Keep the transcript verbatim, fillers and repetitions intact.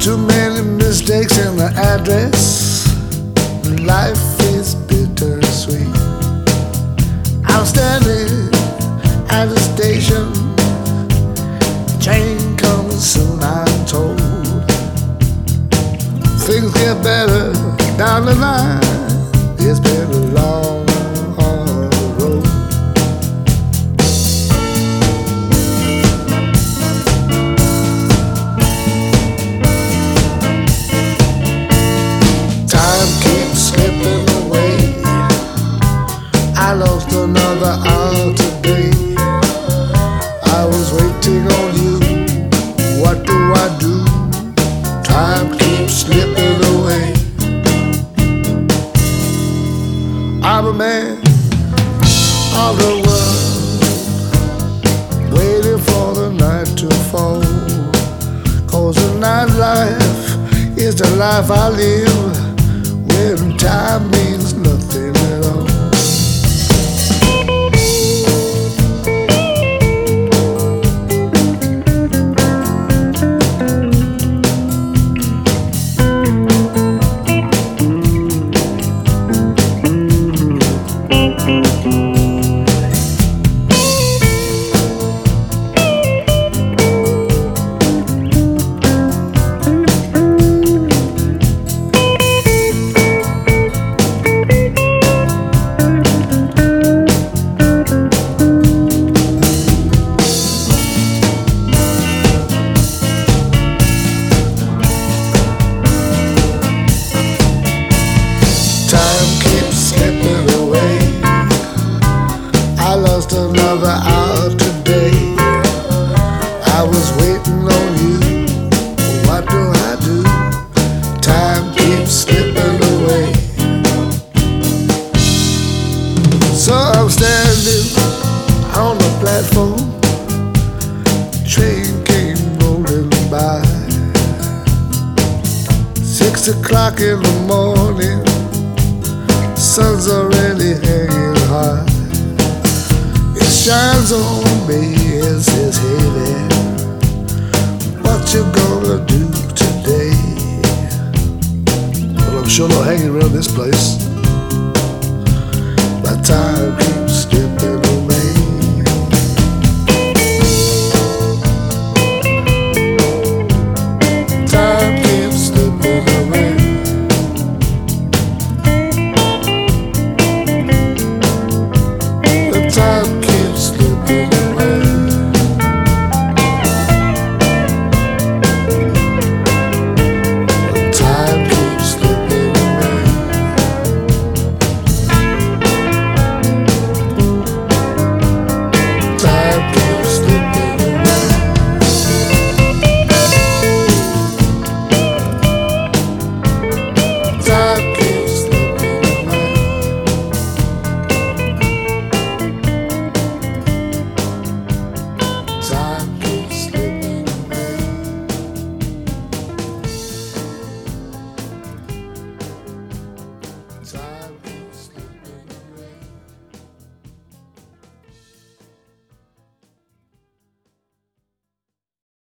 Too many mistakes in the address. Life is bittersweet. I'm standing at the station. Train comes soon, I'm told. Things get better down the line. It's been a long, hard road. Time keeps slipping away. I lost another hour today. I was waiting on you. What do I do? Time keeps slipping away. I'm a man of the world, waiting for the night to fall. Cause the nightlife is the life I live, when time means nothing at all. Another hour today. I was waiting on you. What do I do? Time keeps slipping away. So I'm standing on the platform. Train came rolling by. Six o'clock in the morning. Sun's already hanging high. Shines on me and says, hey there, what you gonna do today? Well, I'm sure they'll hang around this place. My time keeps